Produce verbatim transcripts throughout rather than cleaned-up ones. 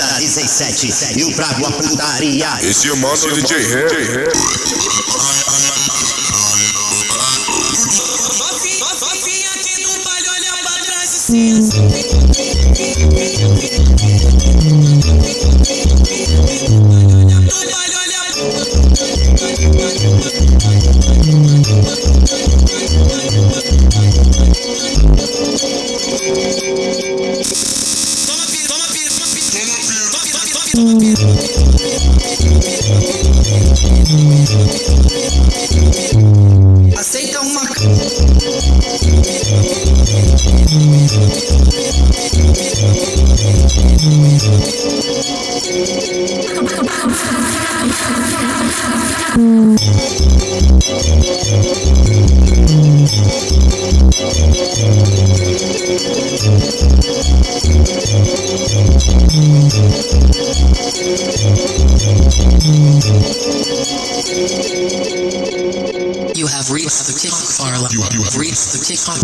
Preta dezessete e o brabo a putaria. Esse é o mano do D J Ré. Novinha aqui no baile, olha pra trás e se aceita uma You have reached the TikTok bar. You have reached the TikTok.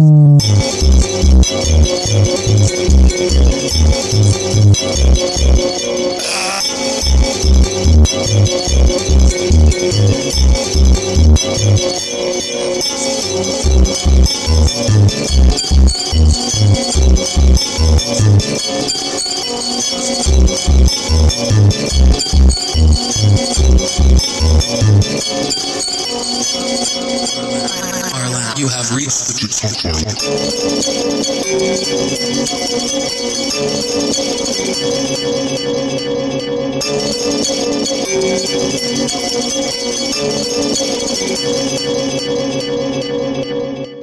Arla, you have reached the TikTok bar.